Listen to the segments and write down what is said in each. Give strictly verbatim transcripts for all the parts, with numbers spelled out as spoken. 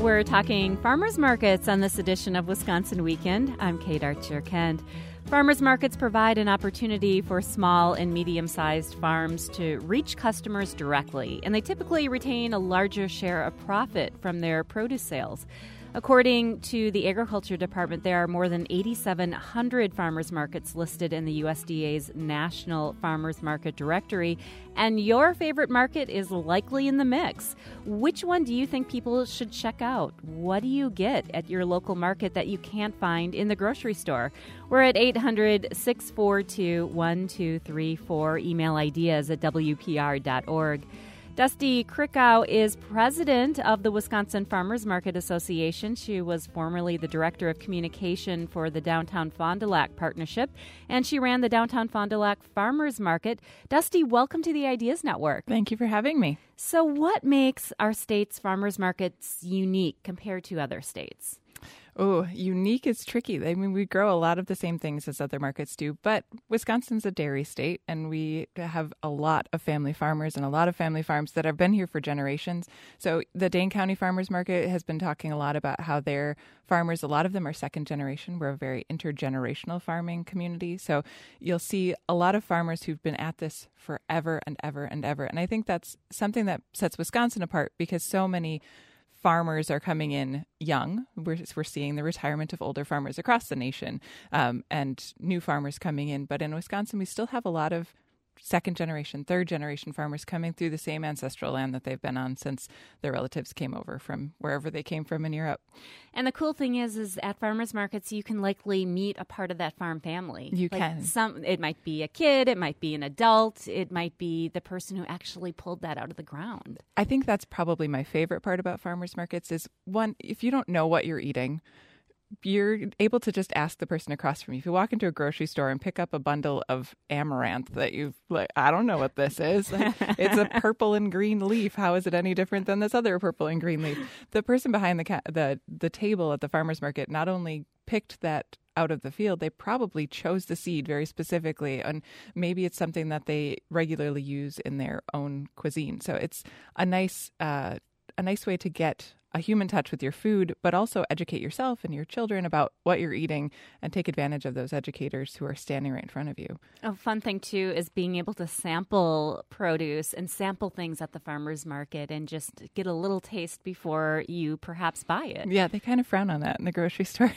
We're talking farmers markets on this edition of Wisconsin Weekend. I'm Kate Archer-Kent. Farmers markets provide an opportunity for small and medium-sized farms to reach customers directly, and they typically retain a larger share of profit from their produce sales. According to the Agriculture Department, there are more than eighty-seven hundred farmers markets listed in the U S D A's National Farmers Market Directory, and your favorite market is likely in the mix. Which one do you think people should check out? What do you get at your local market that you can't find in the grocery store? We're at eight hundred, six four two, one two three four. Email ideas at W P R dot org. Dusty Krikow is president of the Wisconsin Farmers Market Association. She was formerly the director of communication for the Downtown Fond du Lac Partnership, and she ran the Downtown Fond du Lac Farmers Market. Dusty, welcome to the Ideas Network. Thank you for having me. So what makes our state's farmers markets unique compared to other states? Oh, unique is tricky. I mean, we grow a lot of the same things as other markets do, but Wisconsin's a dairy state, and we have a lot of family farmers and a lot of family farms that have been here for generations. So the Dane County Farmers Market has been talking a lot about how their farmers, a lot of them are second generation. We're a very intergenerational farming community. So you'll see a lot of farmers who've been at this forever and ever and ever. And I think that's something that sets Wisconsin apart because so many farmers are coming in young. We're, we're seeing the retirement of older farmers across the nation um, and new farmers coming in. But in Wisconsin, we still have a lot of second generation, third generation farmers coming through the same ancestral land that they've been on since their relatives came over from wherever they came from in Europe. And the cool thing is, is at farmers markets, you can likely meet a part of that farm family. You like can. Some, it might be a kid, it might be an adult, it might be the person who actually pulled that out of the ground. I think that's probably my favorite part about farmers markets is, one, if you don't know what you're eating, you're able to just ask the person across from you. If you walk into a grocery store and pick up a bundle of amaranth that you've like, I don't know what this is. It's a purple and green leaf. How is it any different than this other purple and green leaf? The person behind the ca- the the table at the farmer's market not only picked that out of the field, they probably chose the seed very specifically, and maybe it's something that they regularly use in their own cuisine. So it's a nice uh, a nice way to get a human touch with your food, but also educate yourself and your children about what you're eating and take advantage of those educators who are standing right in front of you. A fun thing, too, is being able to sample produce and sample things at the farmer's market and just get a little taste before you perhaps buy it. Yeah, they kind of frown on that in the grocery store.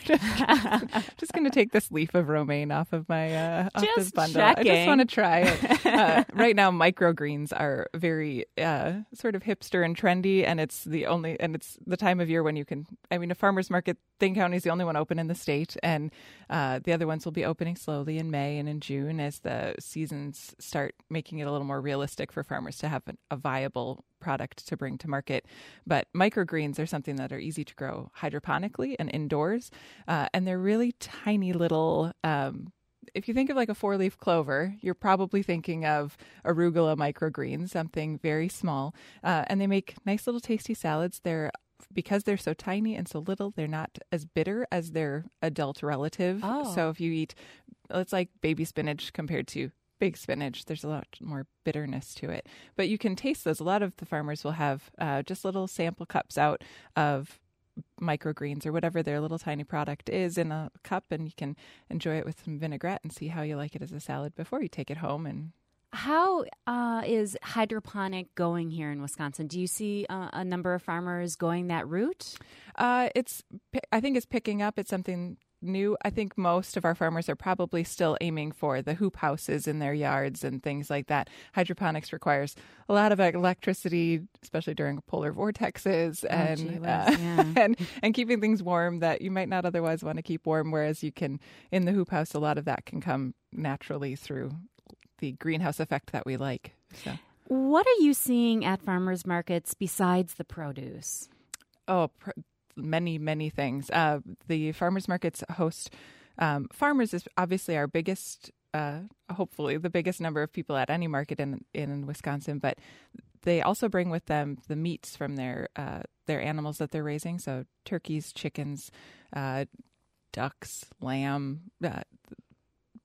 Just going to take this leaf of romaine off of my uh, off just this bundle. Checking. I just want to try it. Uh, right now, microgreens are very uh, sort of hipster and trendy, and it's the only, and it's the time of year when you can, I mean, a farmer's market, Dane County is the only one open in the state, and uh, the other ones will be opening slowly in May and in June as the seasons start making it a little more realistic for farmers to have an, a viable product to bring to market. But microgreens are something that are easy to grow hydroponically and indoors, uh, and they're really tiny little um if you think of like a four-leaf clover, you're probably thinking of arugula microgreens, something very small. Uh, and they make nice little tasty salads. They're because they're so tiny and so little, they're not as bitter as their adult relative. Oh. So if you eat, it's like baby spinach compared to big spinach, there's a lot more bitterness to it. But you can taste those. A lot of the farmers will have uh, just little sample cups out of microgreens or whatever their little tiny product is in a cup, and you can enjoy it with some vinaigrette and see how you like it as a salad before you take it home. And how uh, is hydroponic going here in Wisconsin? Do you see uh, a number of farmers going that route? Uh, it's, I think it's picking up. It's something new. I think most of our farmers are probably still aiming for the hoop houses in their yards and things like that. Hydroponics requires a lot of electricity, especially during polar vortexes and, oh, uh, yeah. and and keeping things warm that you might not otherwise want to keep warm. Whereas you can, in the hoop house, a lot of that can come naturally through the greenhouse effect that we like. So, what are you seeing at farmers markets besides the produce? Oh, pr- many, many things. Uh, the farmers markets host um, farmers is obviously our biggest, uh, hopefully the biggest number of people at any market in in Wisconsin, but they also bring with them the meats from their uh, their animals that they're raising. So turkeys, chickens, uh, ducks, lamb, uh,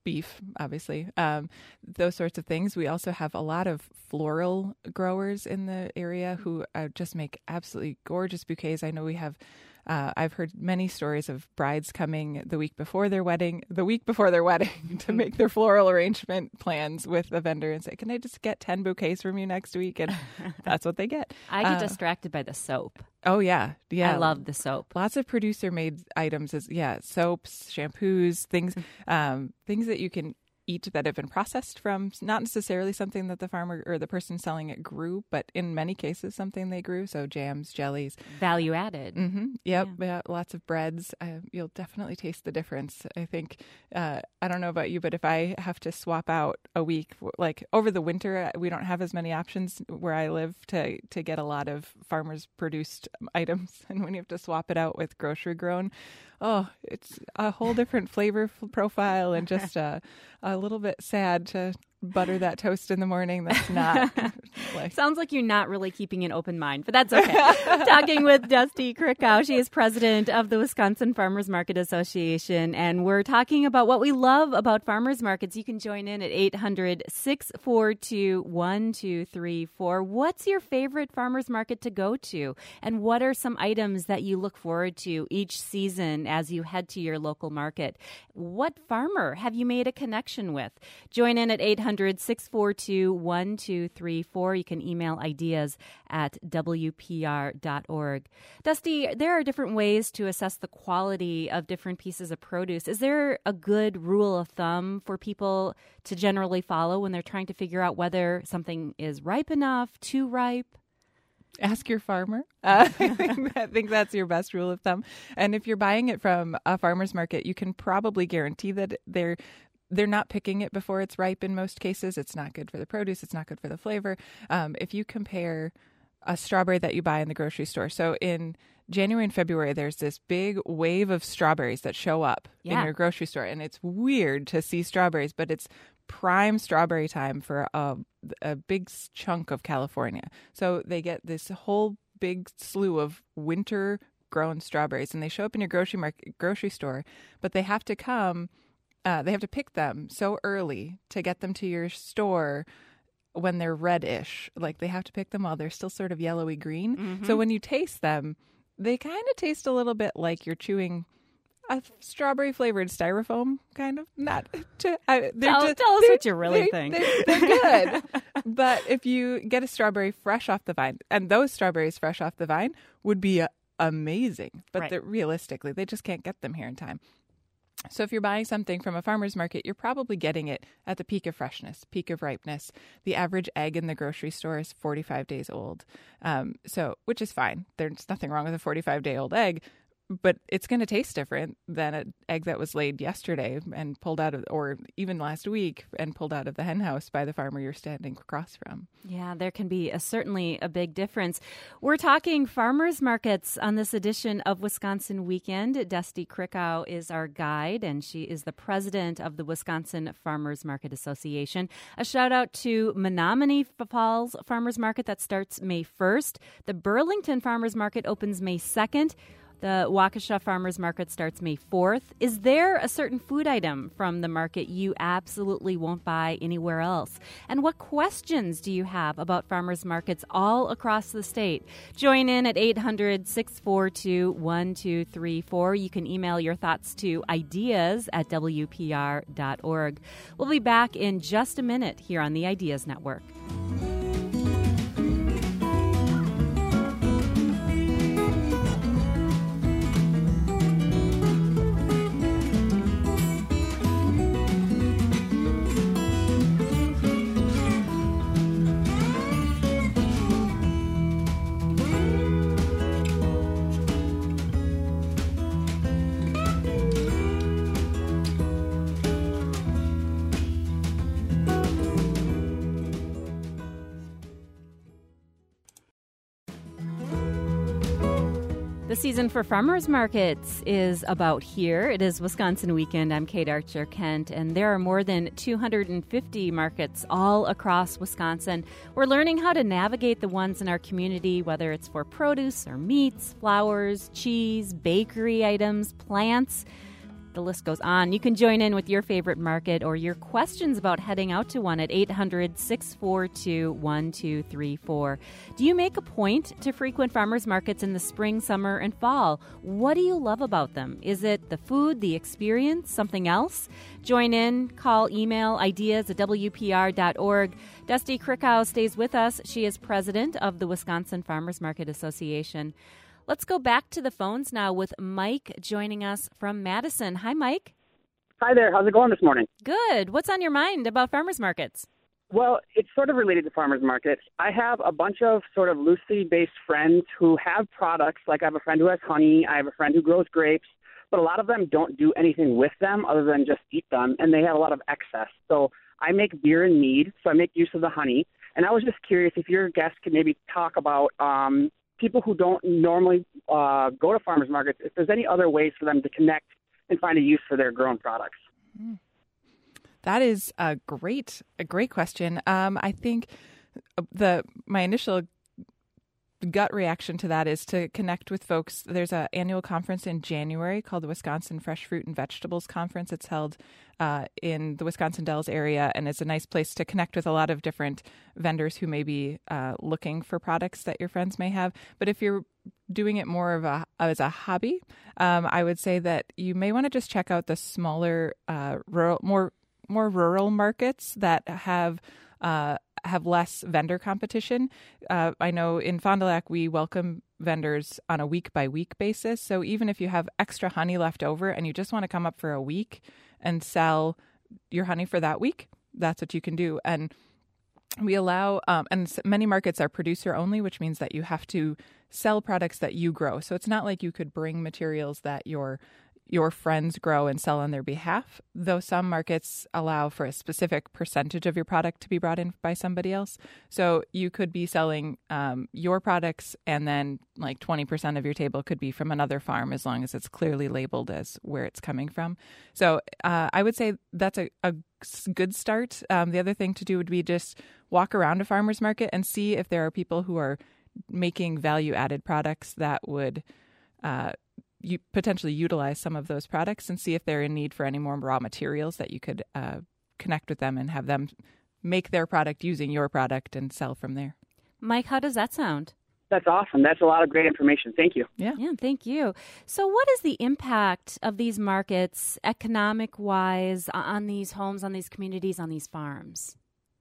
beef, obviously, um, those sorts of things. We also have a lot of floral growers in the area who uh, just make absolutely gorgeous bouquets. I know we have Uh, I've heard many stories of brides coming the week before their wedding, the week before their wedding, to make their floral arrangement plans with the vendor and say, "Can I just get ten bouquets from you next week?" And that's what they get. I get uh, distracted by the soap. Oh yeah, yeah. I love the soap. Lots of producer-made items, is yeah, soaps, shampoos, things, um, things that you can eat that have been processed from not necessarily something that the farmer or the person selling it grew, but in many cases something they grew. So jams, jellies, value added. Mm-hmm. Yep, yeah. Yeah, lots of breads. Uh, you'll definitely taste the difference. I think. Uh, I don't know about you, but if I have to swap out a week, like over the winter, we don't have as many options where I live to to get a lot of farmers produced items, and when you have to swap it out with grocery grown, oh, it's a whole different flavor profile, and just uh, a little bit sad to butter that toast in the morning. That's not like... Sounds like you're not really keeping an open mind, but that's okay. Talking with Dusty Krikow. She is president of the Wisconsin Farmers Market Association, and we're talking about what we love about farmers markets. You can join in at eight hundred, six four two, one two three four. What's your favorite farmers market to go to, and what are some items that you look forward to each season as you head to your local market? What farmer have you made a connection with? Join in at eight hundred, six four two, one two three four. You can email ideas at w p r dot org. Dusty, there are different ways to assess the quality of different pieces of produce. Is there a good rule of thumb for people to generally follow when they're trying to figure out whether something is ripe enough, too ripe? Ask your farmer. Uh, I, think, I think that's your best rule of thumb. And if you're buying it from a farmer's market, you can probably guarantee that they're They're not picking it before it's ripe in most cases. It's not good for the produce. It's not good for the flavor. Um, if you compare a strawberry that you buy in the grocery store. So in January and February, there's this big wave of strawberries that show up yeah. in your grocery store. And it's weird to see strawberries, but it's prime strawberry time for a, a big chunk of California. So they get this whole big slew of winter grown strawberries, and they show up in your grocery market, grocery store, but they have to come Uh, they have to pick them so early to get them to your store when they're reddish. Like they have to pick them while they're still sort of yellowy green. Mm-hmm. So when you taste them, they kind of taste a little bit like you're chewing a strawberry flavored styrofoam, kind of. Not to, uh, tell, just, tell us what you really they, think. They're, they're good. But if you get a strawberry fresh off the vine, and those strawberries fresh off the vine would be uh, amazing. But right. realistically, they just can't get them here in time. So if you're buying something from a farmer's market, you're probably getting it at the peak of freshness, peak of ripeness. The average egg in the grocery store is forty-five days old, um, so which is fine. There's nothing wrong with a forty-five-day-old egg, but it's going to taste different than an egg that was laid yesterday and pulled out of, or even last week and pulled out of the hen house by the farmer you're standing across from. Yeah, there can be a, certainly a big difference. We're talking farmers markets on this edition of Wisconsin Weekend. Dusty Krikow is our guide, and she is the president of the Wisconsin Farmers Market Association. A shout out to Menominee Falls Farmers Market that starts May first. The Burlington Farmers Market opens May second. The Waukesha Farmers Market starts May fourth. Is there a certain food item from the market you absolutely won't buy anywhere else? And what questions do you have about farmers markets all across the state? Join in at eight hundred, six four two, one two three four. You can email your thoughts to ideas at w p r dot org. We'll be back in just a minute here on the Ideas Network. The season for farmers markets is about here. It is Wisconsin Weekend. I'm Kate Archer Kent, and there are more than two hundred fifty markets all across Wisconsin. We're learning how to navigate the ones in our community, whether it's for produce or meats, flowers, cheese, bakery items, plants. The list goes on. You can join in with your favorite market or your questions about heading out to one at eight hundred, six four two, one two three four. Do you make a point to frequent farmers markets in the spring, summer, and fall? What do you love about them? Is it the food, the experience, something else? Join in, call, email, ideas at W P R dot org. Dusty Krikow stays with us. She is president of the Wisconsin Farmers Market Association. Let's go back to the phones now with Mike joining us from Madison. Hi, Mike. Hi there. How's it going this morning? Good. What's on your mind about farmers markets? Well, it's sort of related to farmers markets. I have a bunch of sort of loosely based friends who have products. Like I have a friend who has honey. I have a friend who grows grapes. But a lot of them don't do anything with them other than just eat them, and they have a lot of excess. So I make beer and mead, so I make use of the honey. And I was just curious if your guest could maybe talk about um, people who don't normally uh, go to farmers markets, if there's any other ways for them to connect and find a use for their grown products. That is a great, a great question. Um, I think the my initial gut reaction to that is to connect with folks. There's an annual conference in January called the Wisconsin Fresh Fruit and Vegetables Conference. It's held uh, in the Wisconsin Dells area, and it's a nice place to connect with a lot of different vendors who may be uh, looking for products that your friends may have. But if you're doing it more of a as a hobby, um, I would say that you may want to just check out the smaller, uh, rural, more more rural markets that have uh, have less vendor competition. Uh, I know in Fond du Lac, we welcome vendors on a week-by-week basis. So even if you have extra honey left over and you just want to come up for a week and sell your honey for that week, that's what you can do. And we allow, um, and many markets are producer only, which means that you have to sell products that you grow. So it's not like you could bring materials that your your friends grow and sell on their behalf, though some markets allow for a specific percentage of your product to be brought in by somebody else. So you could be selling um, your products and then like twenty percent of your table could be from another farm as long as it's clearly labeled as where it's coming from. So uh, I would say that's a, a good start. Um, the other thing to do would be just walk around a farmer's market and see if there are people who are making value-added products that would uh, you potentially utilize some of those products and see if they're in need for any more raw materials that you could uh, connect with them and have them make their product using your product and sell from there. Mike, how does that sound? That's awesome. That's a lot of great information. Thank you. Yeah. Yeah, thank you. So what is the impact of these markets economic-wise on these homes, on these communities, on these farms?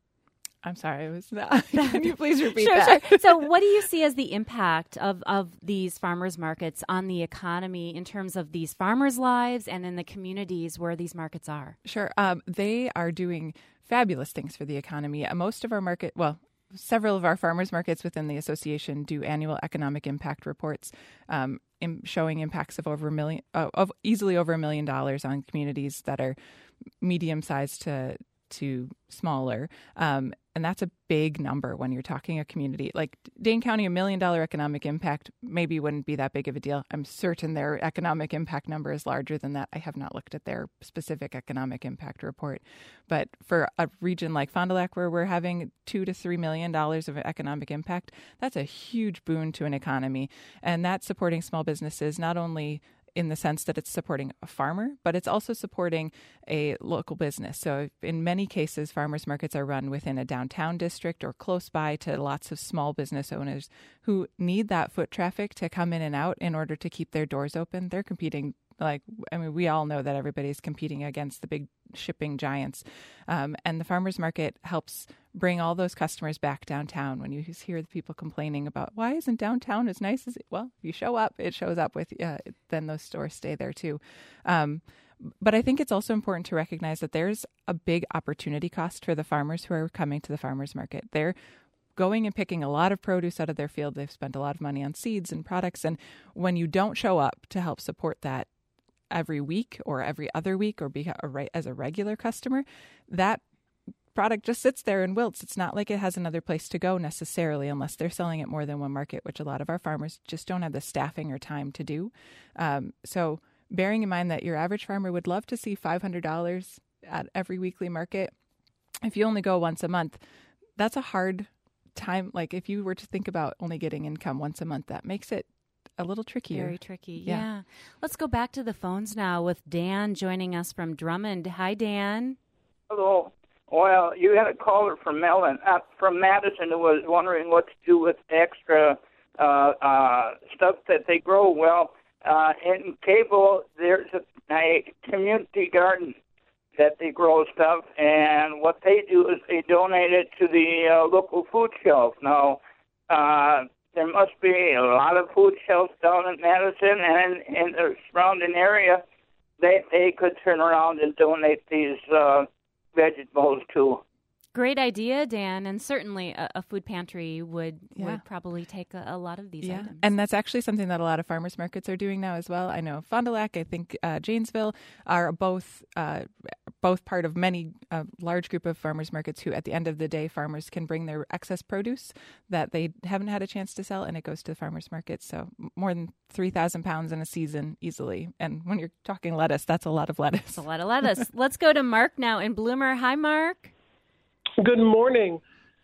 I'm sorry, it was not. Can you please repeat sure, that? Sure. So what do you see as the impact of, of these farmers markets on the economy in terms of these farmers' lives and in the communities where these markets are? Sure. Um, they are doing fabulous things for the economy. Uh, most of our market, well, several of our farmers markets within the association do annual economic impact reports um, in showing impacts of over a million, uh, of easily over a million dollars on communities that are medium-sized to to smaller. Um, and that's a big number when you're talking a community. Like Dane County, a million dollar economic impact maybe wouldn't be that big of a deal. I'm certain their economic impact number is larger than that. I have not looked at their specific economic impact report. But for a region like Fond du Lac, where we're having two to three million dollars of economic impact, that's a huge boon to an economy. And that's supporting small businesses, not only in the sense that it's supporting a farmer, but it's also supporting a local business. So in many cases, farmers markets are run within a downtown district or close by to lots of small business owners who need that foot traffic to come in and out in order to keep their doors open. They're competing, like, I mean, we all know that everybody's competing against the big shipping giants. Um, and the farmers market helps bring all those customers back downtown. When you hear the people complaining about, why isn't downtown as nice as it? Well, you show up, it shows up with, uh, then those stores stay there too. Um, but I think it's also important to recognize that there's a big opportunity cost for the farmers who are coming to the farmers market. They're going and picking a lot of produce out of their field. They've spent a lot of money on seeds and products. And when you don't show up to help support that every week or every other week or be a, as a regular customer, that product just sits there and wilts. It's not like it has another place to go necessarily unless they're selling it more than one market, which a lot of our farmers just don't have the staffing or time to do. Um, so bearing in mind that your average farmer would love to see five hundred dollars at every weekly market, if you only go once a month, that's a hard time. Like if you were to think about only getting income once a month, that makes it a little trickier. Very tricky, yeah. yeah. Let's go back to the phones now with Dan joining us from Drummond. Hi, Dan. Hello. Well, you had a caller from Mellon, uh, from Madison who was wondering what to do with extra uh, uh, stuff that they grow. Well, uh, in Cable, there's a, a community garden that they grow stuff, and what they do is they donate it to the uh, local food shelf. Now, uh, there must be a lot of food shelves down in Madison and in the surrounding area. They they could turn around and donate these uh, vegetables too. Great idea, Dan, and certainly a, a food pantry would Yeah. would probably take a, a lot of these Yeah, items. and that's actually something that a lot of farmers markets are doing now as well. I know Fond du Lac, I think uh, Janesville are both uh, both part of many uh, large group of farmers markets who, at the end of the day, farmers can bring their excess produce that they haven't had a chance to sell, and it goes to the farmers market. So more than three thousand pounds in a season easily. And when you're talking lettuce, that's a lot of lettuce. It's a lot of lettuce. Let's go to Mark now in Bloomer. Hi, Mark. Good morning.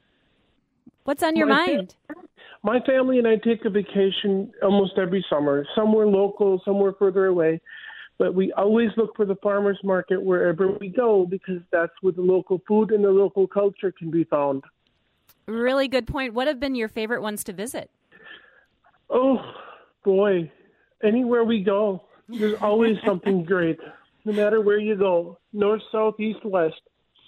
What's on your My mind? My family and I take a vacation almost every summer, somewhere local, somewhere further away. But we always look for the farmers market wherever we go because that's where the local food and the local culture can be found. Really good point. What have been your favorite ones to visit? Oh, boy. Anywhere we go, there's always something great, no matter where you go, north, south, east, west.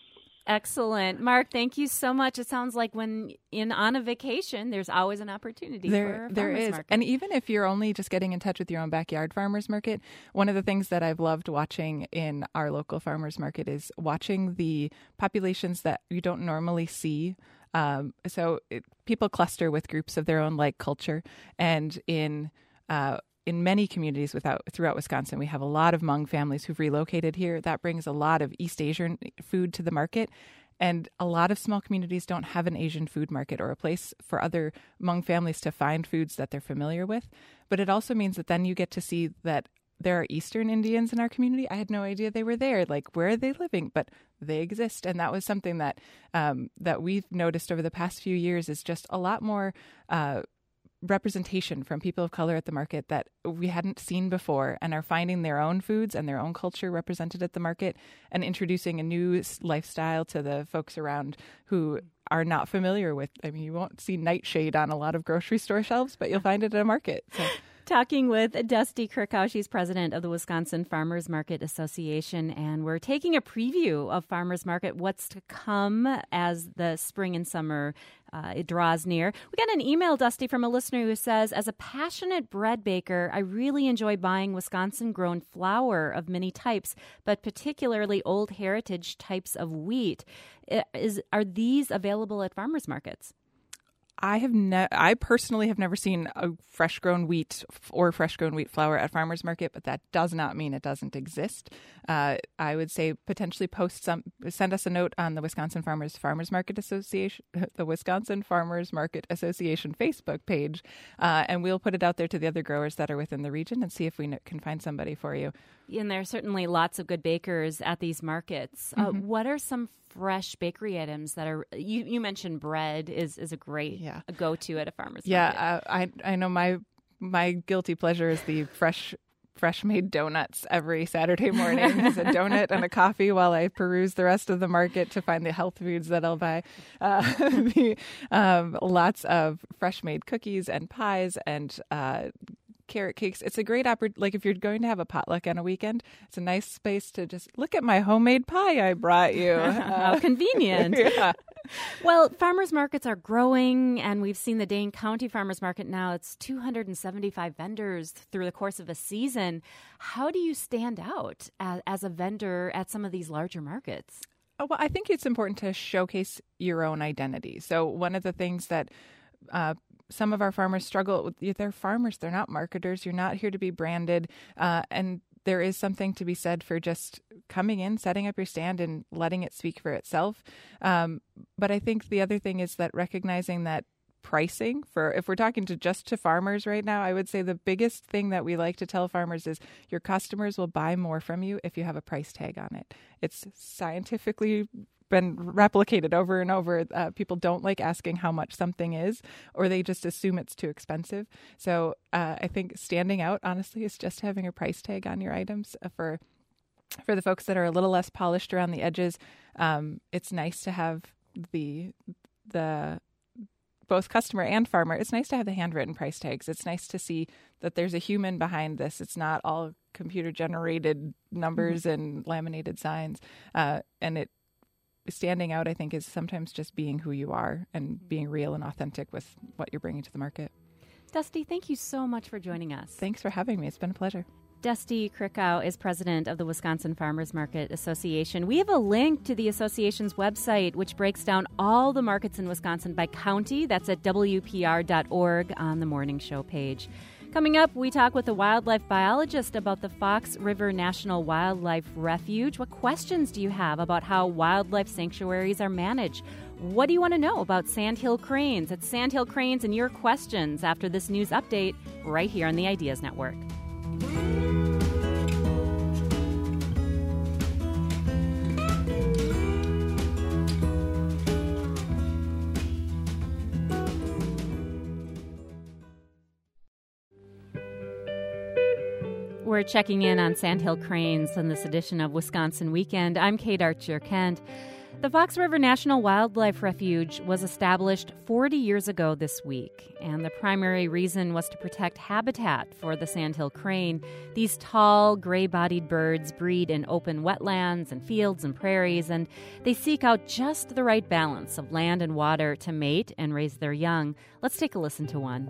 Excellent. Mark, thank you so much. It sounds like when in on a vacation, there's always an opportunity There, for a there farmer's is. market. And even if you're only just getting in touch with your own backyard farmers market, one of the things that I've loved watching in our local farmers market is watching the populations that you don't normally see. Um, so it, people cluster with groups of their own like culture. And in uh, in many communities without, throughout Wisconsin, we have a lot of Hmong families who've relocated here. That brings a lot of East Asian food to the market. And a lot of small communities don't have an Asian food market or a place for other Hmong families to find foods that they're familiar with. But it also means that then you get to see that there are Eastern Indians in our community. I had no idea they were there. Like, where are they living? But they exist. And that was something that um, that we've noticed over the past few years is just a lot more uh representation from people of color at the market that we hadn't seen before and are finding their own foods and their own culture represented at the market and introducing a new lifestyle to the folks around who are not familiar with. I mean, you won't see nightshade on a lot of grocery store shelves, but you'll find it at a market. So. Talking with Dusty Kirkhouse, she's president of the Wisconsin Farmers Market Association, and we're taking a preview of Farmers Market, what's to come as the spring and summer uh, it draws near. We got an email, Dusty, from a listener who says, as a passionate bread baker, I really enjoy buying Wisconsin-grown flour of many types, but particularly old heritage types of wheat. Is Are these available at farmers markets? I have ne- I personally have never seen a fresh grown wheat or fresh grown wheat flour at farmers market, but that does not mean it doesn't exist. Uh, I would say potentially post some, send us a note on the Wisconsin Farmers Farmers Market Association, the Wisconsin Farmers Market Association Facebook page, uh, and we'll put it out there to the other growers that are within the region and see if we n- can find somebody for you. And there are certainly lots of good bakers at these markets. Uh, Mm-hmm. what are some fresh bakery items that are, you, you mentioned bread is, is a great Yeah. a go-to at a farmer's Yeah, market. uh, I I know my my guilty pleasure is the fresh fresh made donuts every Saturday morning. It's a donut and a coffee while I peruse the rest of the market to find the health foods that I'll buy. Uh, the, um, lots of fresh made cookies and pies and uh, carrot cakes. It's a great opportunity. Like if you're going to have a potluck on a weekend, it's a nice space to just look at my homemade pie I brought you. How convenient. Yeah. Well, farmers markets are growing, and we've seen the Dane County Farmers Market now. It's two hundred seventy-five vendors through the course of a season. How do you stand out as, as a vendor at some of these larger markets? Oh, well, I think it's important to showcase your own identity. So one of the things that uh, some of our farmers struggle with, they're farmers, they're not marketers. You're not here to be branded. Uh, and there is something to be said for just coming in, setting up your stand and letting it speak for itself. Um, but I think the other thing is that recognizing that pricing for, if we're talking to just to farmers right now, I would say the biggest thing that we like to tell farmers is your customers will buy more from you if you have a price tag on it. It's scientifically been replicated over and over. Uh, people don't like asking how much something is, or they just assume it's too expensive. So uh, I think standing out, honestly, is just having a price tag on your items. Uh, for for the folks that are a little less polished around the edges, um, it's nice to have the the both customer and farmer. It's nice to have the handwritten price tags. It's nice to see that there's a human behind this. It's not all computer generated numbers mm-hmm. and laminated signs. Uh, and it standing out, I think, is sometimes just being who you are and being real and authentic with what you're bringing to the market. Dusty, thank you so much for joining us. Thanks for having me. It's been a pleasure. Dusty Krikow is president of the Wisconsin Farmers Market Association. We have a link to the association's website, which breaks down all the markets in Wisconsin by county. That's at W P R dot org on the morning show page. Coming up, we talk with a wildlife biologist about the Fox River National Wildlife Refuge. What questions do you have about how wildlife sanctuaries are managed? What do you want to know about Sandhill Cranes? It's Sandhill Cranes and your questions after this news update right here on the Ideas Network. We're checking in on Sandhill Cranes in this edition of Wisconsin Weekend. I'm Kate Archer-Kent. The Fox River National Wildlife Refuge was established forty years ago this week, and the primary reason was to protect habitat for the sandhill crane. These tall, gray-bodied birds breed in open wetlands and fields and prairies, and they seek out just the right balance of land and water to mate and raise their young. Let's take a listen to one.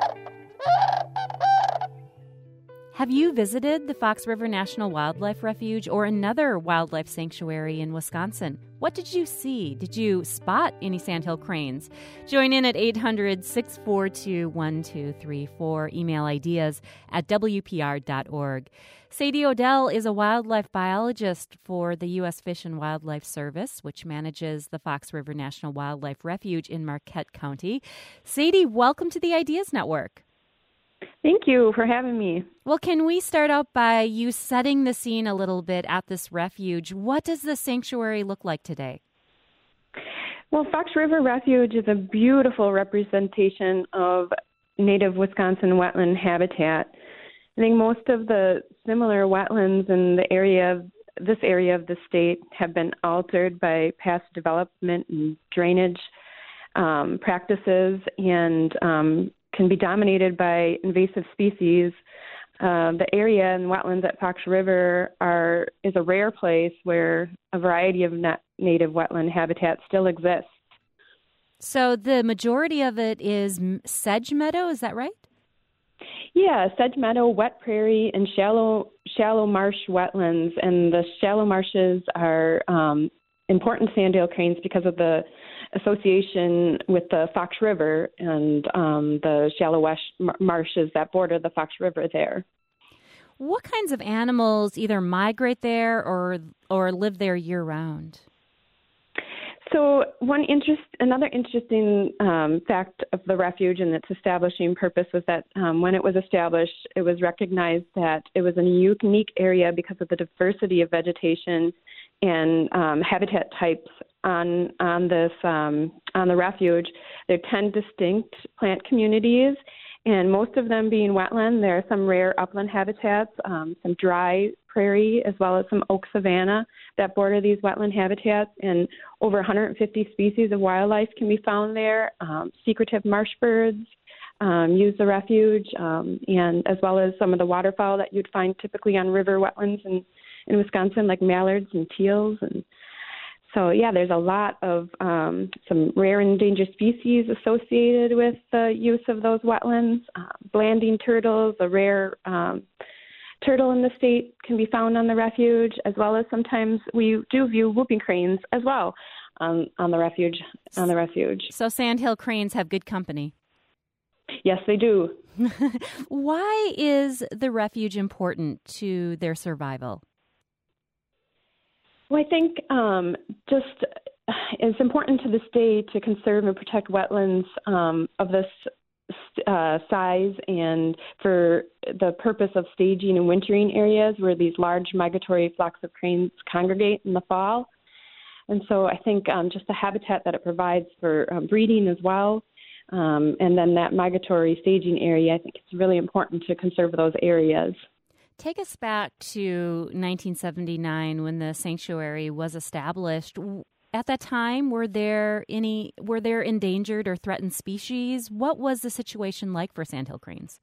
Have you visited the Fox River National Wildlife Refuge or another wildlife sanctuary in Wisconsin? What did you see? Did you spot any sandhill cranes? Join in at eight hundred, six four two, one two three four. Email ideas at W P R dot org. Sadie Odell is a wildlife biologist for the U S Fish and Wildlife Service, which manages the Fox River National Wildlife Refuge in Marquette County. Sadie, welcome to the Ideas Network. Thank you for having me. Well, can we start out by you setting the scene a little bit at this refuge? What does the sanctuary look like today? Well, Fox River Refuge is a beautiful representation of native Wisconsin wetland habitat. I think most of the similar wetlands in the area of this area of the state have been altered by past development and drainage um, practices and um, can be dominated by invasive species. Uh, the area and wetlands at Fox River are is a rare place where a variety of nat- native wetland habitat still exists. So the majority of it is sedge meadow, is that right? Yeah, sedge meadow, wet prairie, and shallow shallow marsh wetlands. And the shallow marshes are um, important sandhill cranes because of the association with the Fox River and um, the shallow wash marshes that border the Fox River there. What kinds of animals either migrate there or or live there year round? So one interest, another interesting um, fact of the refuge and its establishing purpose was that um, when it was established, it was recognized that it was a unique area because of the diversity of vegetation and um, habitat types on on this um, on the refuge. There are ten distinct plant communities, and most of them being wetland. There are some rare upland habitats, um, some dry prairie, as well as some oak savanna that border these wetland habitats, and over one hundred fifty species of wildlife can be found there. Um, secretive marsh birds um, use the refuge, um, and as well as some of the waterfowl that you'd find typically on river wetlands in, in Wisconsin, like mallards and teals. And so, yeah, there's a lot of um, some rare and endangered species associated with the use of those wetlands. Uh, blanding turtles, a rare um, turtle in the state, can be found on the refuge, as well as sometimes we do view whooping cranes as well um, on the refuge. On the refuge. So sandhill cranes have good company. Yes, they do. Why is the refuge important to their survival? Well, I think um, just it's important to the state to conserve and protect wetlands um, of this uh, size, and for the purpose of staging and wintering areas where these large migratory flocks of cranes congregate in the fall. And so I think um, just the habitat that it provides for um, breeding as well, um, and then that migratory staging area, I think it's really important to conserve those areas. Take us back to nineteen seventy-nine when the sanctuary was established. At that time, were there any were there endangered or threatened species? What was the situation like for sandhill cranes?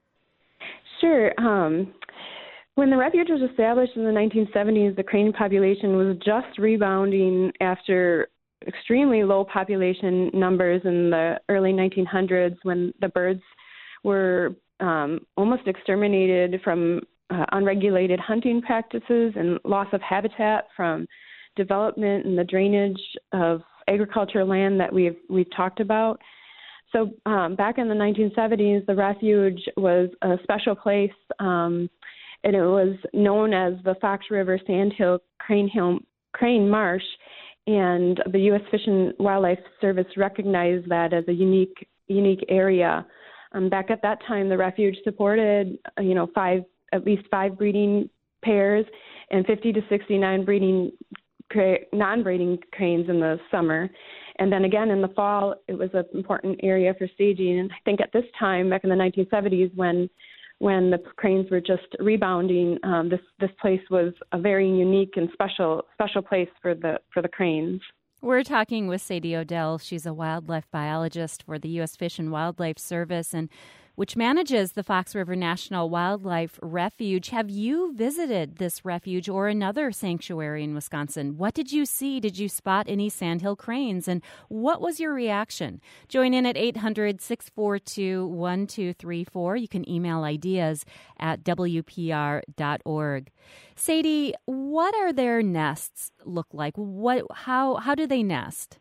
Sure. Um, when the refuge was established in the nineteen seventies, the crane population was just rebounding after extremely low population numbers in the early nineteen hundreds, when the birds were um, almost exterminated from uh, unregulated hunting practices and loss of habitat from development and the drainage of agricultural land that we've we've talked about. So um, back in the nineteen seventies, the refuge was a special place, um, and it was known as the Fox River Sandhill Crane Hill Crane Marsh. And the U S Fish and Wildlife Service recognized that as a unique unique area. Um, back at that time, the refuge supported, you know, five at least five breeding pairs and fifty to sixty-nine breeding non-breeding cranes in the summer. And then again in the fall, it was an important area for staging. And I think at this time, back in the nineteen seventies, when when the cranes were just rebounding, um, this this place was a very unique and special special place for the for the cranes. We're talking with Sadie Odell. She's a wildlife biologist for the U S Fish and Wildlife Service, and which manages the Fox River National Wildlife Refuge. Have you visited this refuge or another sanctuary in Wisconsin? What did you see? Did you spot any sandhill cranes? And what was your reaction? Join in at eight hundred, six four two, one two three four. You can email ideas at w p r dot org. Sadie, what are their nests look like? What, how, how do they nest?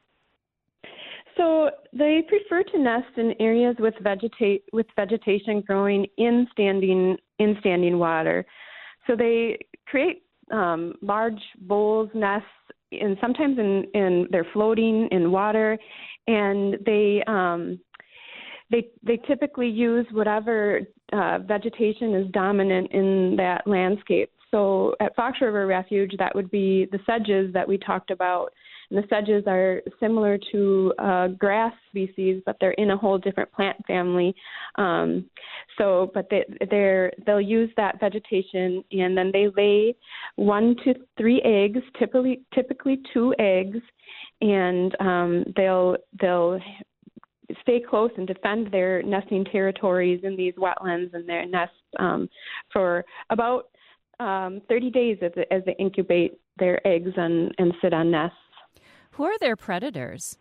So they prefer to nest in areas with vegetate with vegetation growing in standing in standing water. So they create um, large bowls, nests, and sometimes in, in they're floating in water, and they um, they they typically use whatever uh, vegetation is dominant in that landscape. So at Fox River Refuge, that would be the sedges that we talked about. And the sedges are similar to uh, grass species, but they're in a whole different plant family. Um, so, but they, they're, they'll use that vegetation, and then they lay one to three eggs, typically typically two eggs, and um, they'll they'll stay close and defend their nesting territories in these wetlands and their nests um, for about um, thirty days as, as they incubate their eggs and, and sit on nests. Who are their predators?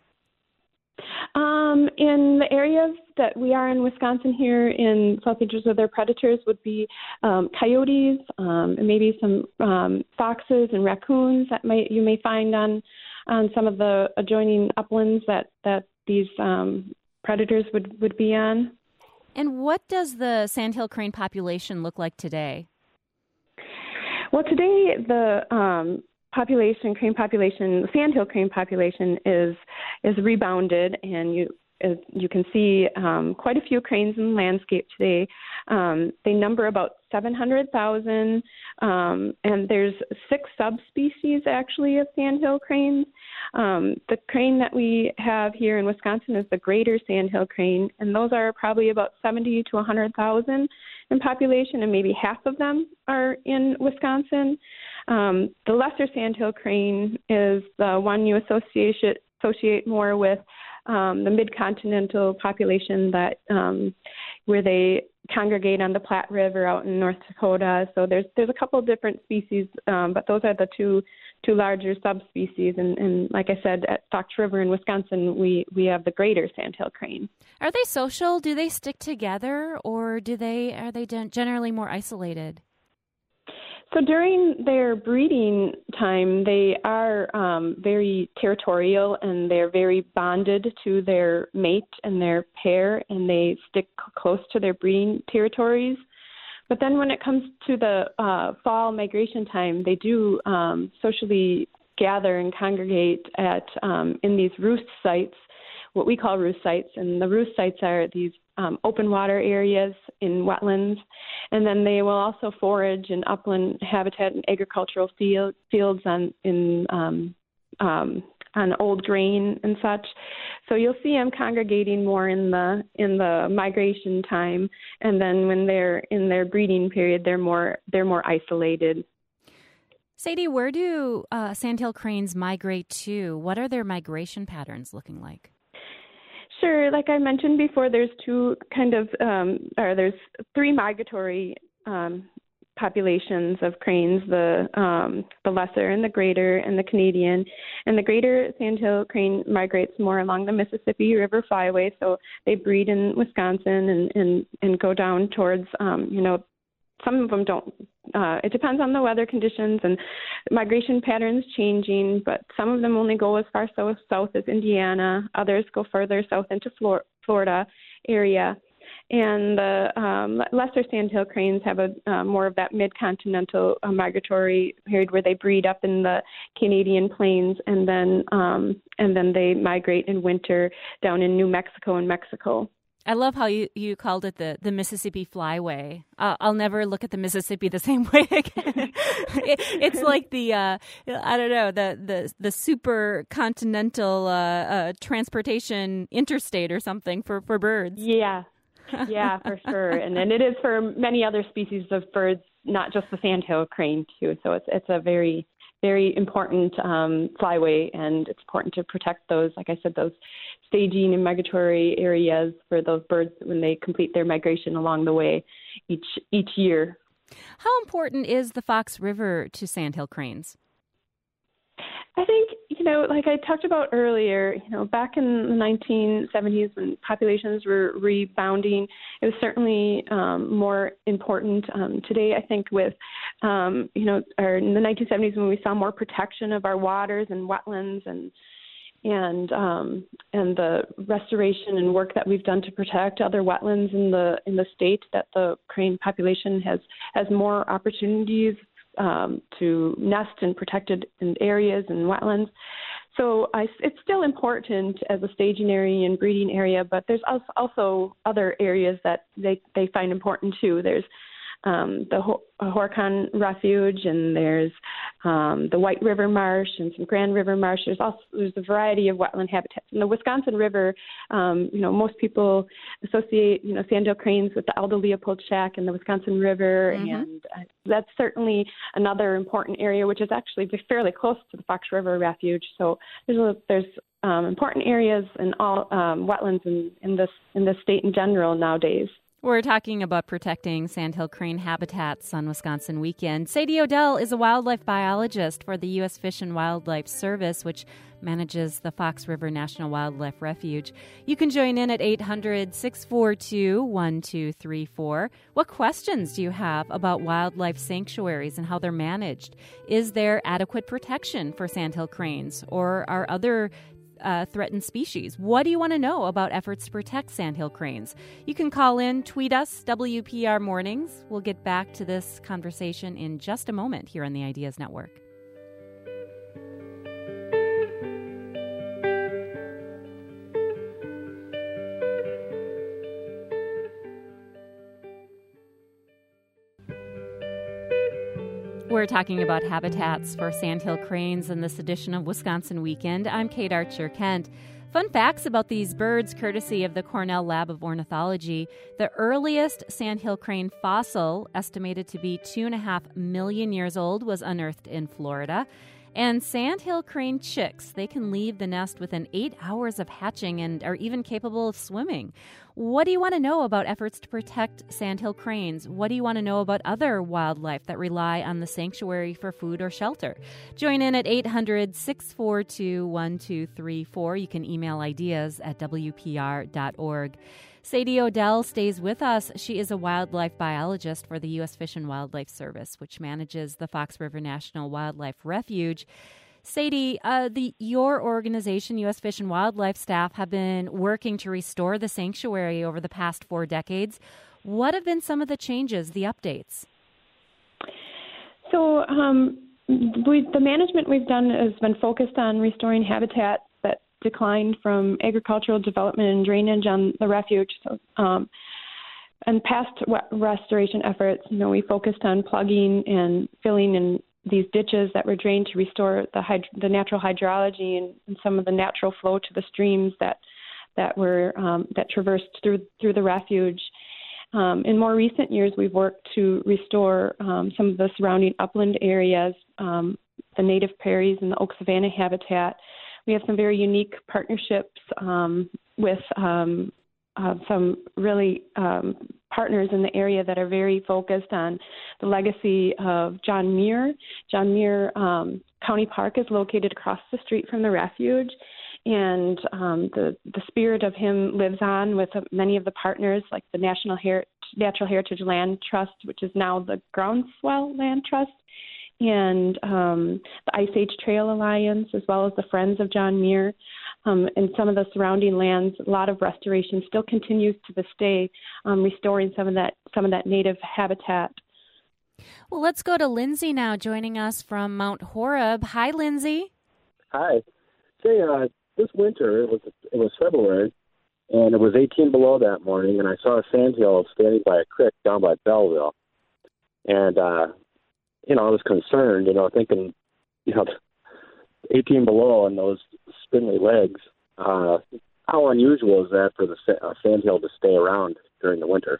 Um, in the areas that we are in Wisconsin here in southeast of their predators would be um, coyotes, um, and maybe some um, foxes and raccoons that might you may find on on some of the adjoining uplands that that these um, predators would, would be on. And what does the sandhill crane population look like today? Well, today the um, population, crane population, the sandhill crane population is is rebounded, and you as you can see um, quite a few cranes in the landscape today. Um, they number about seven hundred thousand, um, and there's six subspecies actually of sandhill cranes. Um, the crane that we have here in Wisconsin is the greater sandhill crane, and those are probably about seventy to one hundred thousand in population, and maybe half of them are in Wisconsin. Um, the lesser sandhill crane is the one you associate associate more with um, the mid-continental population that um, where they congregate on the Platte River out in North Dakota. So there's there's a couple of different species, um, but those are the two two larger subspecies. And, and like I said, at Fox River in Wisconsin, we, we have the greater sandhill crane. Are they social? Do they stick together, or do they are they generally more isolated? So during their breeding time, they are um, very territorial, and they're very bonded to their mate and their pair, and they stick close to their breeding territories. But then when it comes to the uh, fall migration time, they do um, socially gather and congregate at um, in these roost sites, what we call roost sites. And the roost sites are these um, open water areas in wetlands. And then they will also forage in upland habitat and agricultural field, fields on in um, um, on old grain and such. So you'll see them congregating more in the in the migration time, and then when they're in their breeding period, they're more they're more isolated. Sadie, where do uh, sandhill cranes migrate to? What are their migration patterns looking like? Sure. Like I mentioned before, there's two kind of, um, or there's three migratory um, populations of cranes, the um, the lesser and the greater and the Canadian. And the greater sandhill crane migrates more along the Mississippi River Flyway, so they breed in Wisconsin and, and, and go down towards, um, you know, some of them don't. Uh, it depends on the weather conditions and migration patterns changing, but some of them only go as far south, south as Indiana. Others go further south into Flor- Florida area. And the um, lesser sandhill cranes have a uh, more of that mid-continental uh, migratory period where they breed up in the Canadian plains, and then um, and then they migrate in winter down in New Mexico and Mexico. I love how you, you called it the, the Mississippi Flyway. Uh, I'll never look at the Mississippi the same way again. it, it's like the, uh, I don't know, the, the, the super continental uh, uh, transportation interstate or something for, for birds. Yeah, yeah, for sure. And and it is for many other species of birds, not just the sandhill crane, too. So it's it's a very, very important um, flyway, and it's important to protect those, like I said, those staging and migratory areas for those birds when they complete their migration along the way each each year. How important is the Fox River to sandhill cranes? I think, you know, like I talked about earlier, you know, back in the nineteen seventies when populations were rebounding, it was certainly um, more important. Um, today, I think with, um, you know, or in the nineteen seventies when we saw more protection of our waters and wetlands and and um, and the restoration and work that we've done to protect other wetlands in the in the state, that the crane population has has more opportunities um, to nest in protected in areas and wetlands. So I, it's still important as a staging area and breeding area, but there's also other areas that they, they find important too. There's um, the Ho- Horicon Refuge, and there's um, the White River Marsh and some Grand River Marsh. There's also there's a variety of wetland habitats. In the Wisconsin River, um, you know, most people associate, you know, sandhill cranes with the Aldo Leopold Shack and the Wisconsin River, mm-hmm. and uh, that's certainly another important area, which is actually fairly close to the Fox River Refuge. So there's a, there's um, important areas and all um, wetlands in, in this in this state in general nowadays. We're talking about protecting sandhill crane habitats on Wisconsin Weekend. Sadie Odell is a wildlife biologist for the U S Fish and Wildlife Service, which manages the Fox River National Wildlife Refuge. You can join in at eight hundred, six four two, one two three four. What questions do you have about wildlife sanctuaries and how they're managed? Is there adequate protection for sandhill cranes, or are other Uh, threatened species? What do you want to know about efforts to protect sandhill cranes? You can call in, tweet us, W P R Mornings. We'll get back to this conversation in just a moment here on the Ideas Network. We're talking about habitats for sandhill cranes in this edition of Wisconsin Weekend. I'm Kate Archer-Kent. Fun facts about these birds, courtesy of the Cornell Lab of Ornithology. The earliest sandhill crane fossil, estimated to be two and a half million years old, was unearthed in Florida. And sandhill crane chicks, they can leave the nest within eight hours of hatching and are even capable of swimming. What do you want to know about efforts to protect sandhill cranes? What do you want to know about other wildlife that rely on the sanctuary for food or shelter? Join in at eight hundred, six four two, one two three four. You can email ideas at W P R dot org. Sadie Odell stays with us. She is a wildlife biologist for the U S Fish and Wildlife Service, which manages the Fox River National Wildlife Refuge. Sadie, uh, the your organization, U S Fish and Wildlife staff, have been working to restore the sanctuary over the past four decades. What have been some of the changes, the updates? So um, we, the management we've done has been focused on restoring habitat that declined from agricultural development and drainage on the refuge. So, um, and past restoration efforts, you know, we focused on plugging and filling and these ditches that were drained to restore the hyd- the natural hydrology and, and some of the natural flow to the streams that that were um, that traversed through through the refuge. Um, in more recent years, we've worked to restore um, some of the surrounding upland areas, um, the native prairies and the oak savanna habitat. We have some very unique partnerships um, with um, uh, some really um, partners in the area that are very focused on the legacy of John Muir. John Muir um, County Park is located across the street from the refuge, and um, the, the spirit of him lives on with uh, many of the partners, like the National Her- Natural Heritage Land Trust, which is now the Groundswell Land Trust, and um, the Ice Age Trail Alliance, as well as the Friends of John Muir. Um, and some of the surrounding lands, a lot of restoration still continues to this day, um, restoring some of that some of that native habitat. Well, let's go to Lindsay now, joining us from Mount Horeb. Hi, Lindsay. Hi. Say, uh, this winter, it was it was February, and it was eighteen below that morning, and I saw a sandhill standing by a creek down by Belleville. And, uh, you know, I was concerned, you know, thinking, you know, eighteen below and those spindly legs, uh, how unusual is that for the uh, sandhill to stay around during the winter?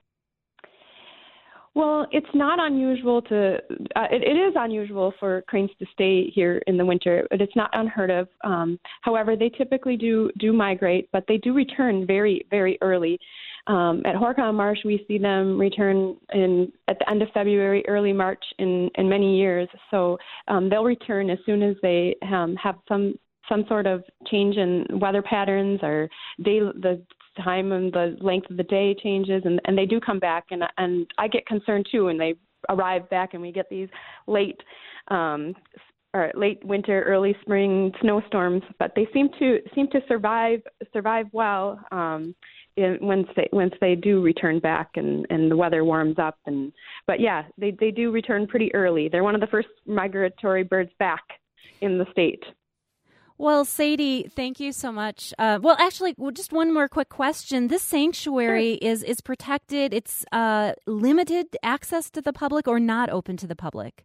Well, it's not unusual to, uh, it, it is unusual for cranes to stay here in the winter, but it's not unheard of. Um, however, they typically do, do migrate, but they do return very, very early. Um, at Horicon Marsh, we see them return in at the end of February, early March in, in many years. So um, they'll return as soon as they um, have some some sort of change in weather patterns or day, the time and the length of the day changes, and, and they do come back. And and I get concerned too when they arrive back and we get these late um, or late winter, early spring snowstorms. But they seem to seem to survive survive well. Um, In, once they once they do return back and, and the weather warms up, and but yeah, they, they do return pretty early. They're one of the first migratory birds back in the state. Well, Sadie, thank you so much. Uh, well, actually, well, just one more quick question. This sanctuary sure. is is protected. It's uh, limited access to the public or not open to the public?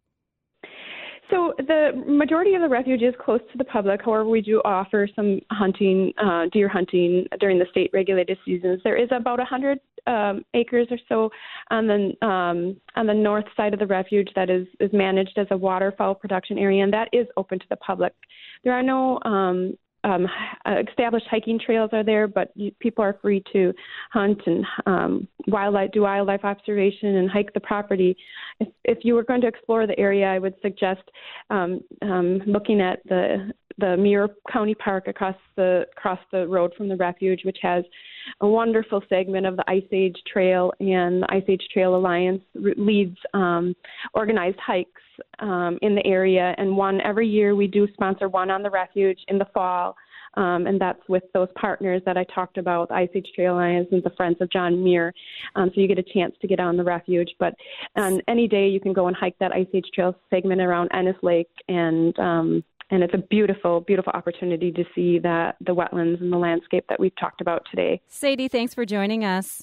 So the majority of the refuge is close to the public. However, we do offer some hunting, uh, deer hunting during the state regulated seasons. There is about one hundred um, acres or so on the um, on the north side of the refuge that is, is managed as a waterfowl production area, and that is open to the public. There are no um, um, established hiking trails are there, but you, people are free to hunt and um, wildlife, do wildlife observation and hike the property. If, if you were going to explore the area, I would suggest um, um, looking at the the Muir County Park across the across the road from the refuge, which has a wonderful segment of the Ice Age Trail, and the Ice Age Trail Alliance leads um, organized hikes um, in the area, and one every year we do sponsor one on the refuge in the fall, um, and that's with those partners that I talked about, the Ice Age Trail Alliance and the Friends of John Muir, um, so you get a chance to get on the refuge. But on any day you can go and hike that Ice Age Trail segment around Ennis Lake, and um, And it's a beautiful, beautiful opportunity to see that the wetlands and the landscape that we've talked about today. Sadie, thanks for joining us.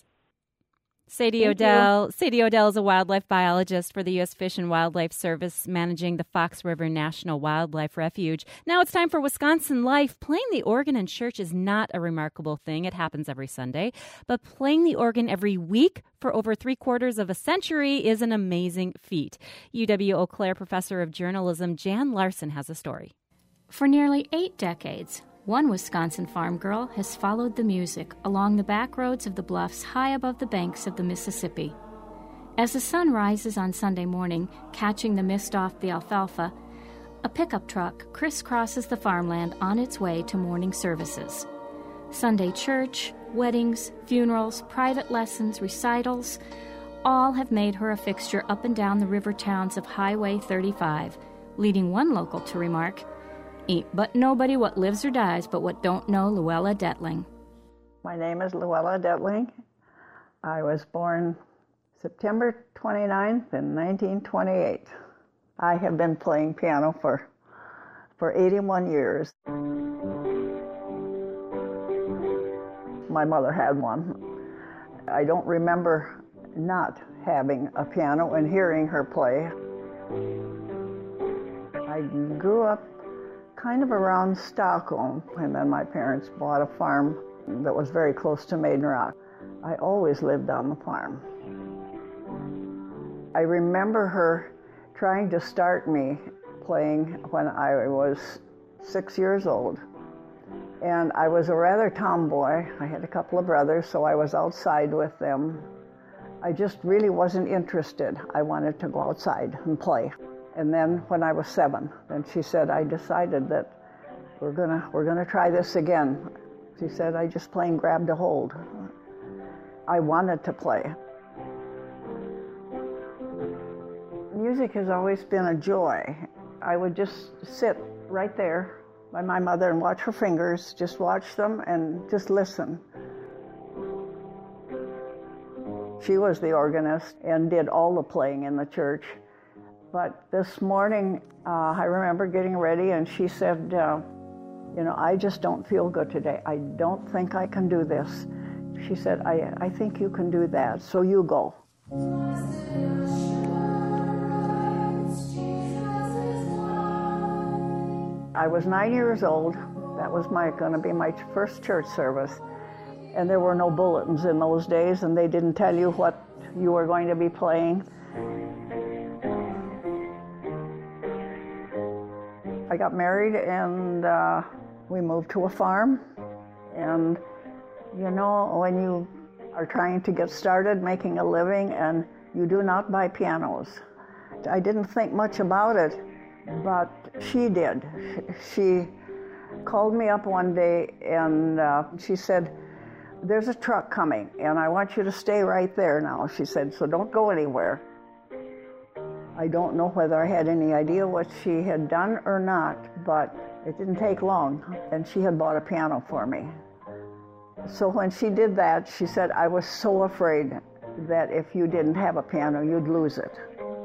Sadie Thank Odell. you. Sadie Odell is a wildlife biologist for the U S Fish and Wildlife Service, managing the Fox River National Wildlife Refuge. Now it's time for Wisconsin Life. Playing the organ in church is not a remarkable thing. It happens every Sunday. But playing the organ every week for over three quarters of a century is an amazing feat. U W Eau Claire professor of journalism Jan Larson has a story. For nearly eight decades, one Wisconsin farm girl has followed the music along the back roads of the bluffs high above the banks of the Mississippi. As the sun rises on Sunday morning, catching the mist off the alfalfa, a pickup truck crisscrosses the farmland on its way to morning services. Sunday church, weddings, funerals, private lessons, recitals, all have made her a fixture up and down the river towns of Highway thirty-five, leading one local to remark, "Ain't but nobody what lives or dies but what don't know Luella Detling." My name is Luella Detling. I was born September twenty-ninth in nineteen twenty-eight. I have been playing piano for, for eighty-one years. My mother had one. I don't remember not having a piano and hearing her play. I grew up kind of around Stockholm, and then my parents bought a farm that was very close to Maiden Rock. I always lived on the farm. I remember her trying to start me playing when I was six years old. And I was a rather tomboy. I had a couple of brothers, so I was outside with them. I just really wasn't interested. I wanted to go outside and play. And then when I was seven, then she said, I decided that we're gonna we're gonna try this again. She said, I just plain grabbed a hold. I wanted to play. Music has always been a joy. I would just sit right there by my mother and watch her fingers, just watch them and just listen. She was the organist and did all the playing in the church. But this morning, uh, I remember getting ready, and she said, uh, you know, I just don't feel good today. I don't think I can do this. She said, I, I think you can do that, so you go. I was nine years old. That was my going to be my first church service. And there were no bulletins in those days, and they didn't tell you what you were going to be playing. I got married, and uh, we moved to a farm. And, you know, when you are trying to get started making a living, and you do not buy pianos. I didn't think much about it, but she did. She called me up one day, and uh, she said, there's a truck coming, and I want you to stay right there now. She said, so don't go anywhere. I don't know whether I had any idea what she had done or not, but it didn't take long, and she had bought a piano for me. So when she did that, she said, I was so afraid that if you didn't have a piano, you'd lose it.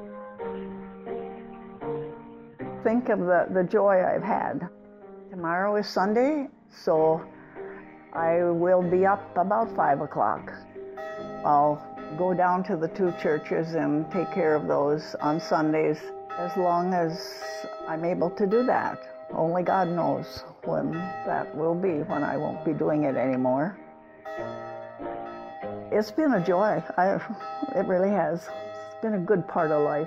Think of the, the joy I've had. Tomorrow is Sunday, so I will be up about five o'clock. I'll go down to the two churches and take care of those on Sundays as long as I'm able to do that. Only God knows when that will be, when I won't be doing it anymore. It's been a joy. I, it really has. It's been a good part of life.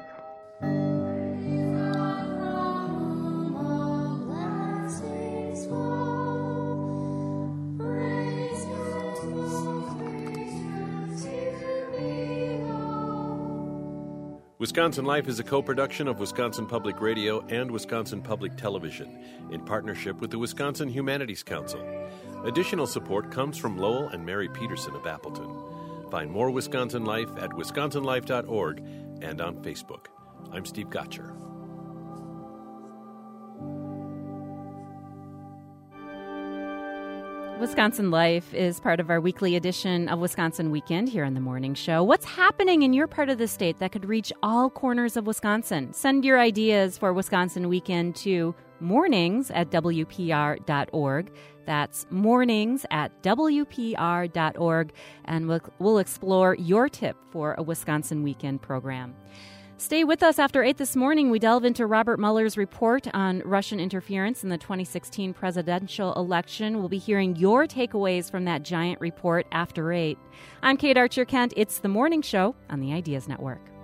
Wisconsin Life is a co-production of Wisconsin Public Radio and Wisconsin Public Television in partnership with the Wisconsin Humanities Council. Additional support comes from Lowell and Mary Peterson of Appleton. Find more Wisconsin Life at wisconsin life dot org and on Facebook. I'm Steve Gotcher. Wisconsin Life is part of our weekly edition of Wisconsin Weekend here on The Morning Show. What's happening in your part of the state that could reach all corners of Wisconsin? Send your ideas for Wisconsin Weekend to mornings at w p r dot org. That's mornings at w p r dot org, and we'll, we'll explore your tip for a Wisconsin Weekend program. Stay with us after eight this morning. We delve into Robert Mueller's report on Russian interference in the twenty sixteen presidential election. We'll be hearing your takeaways from that giant report after eight. I'm Kate Archer-Kent. It's The Morning Show on the Ideas Network.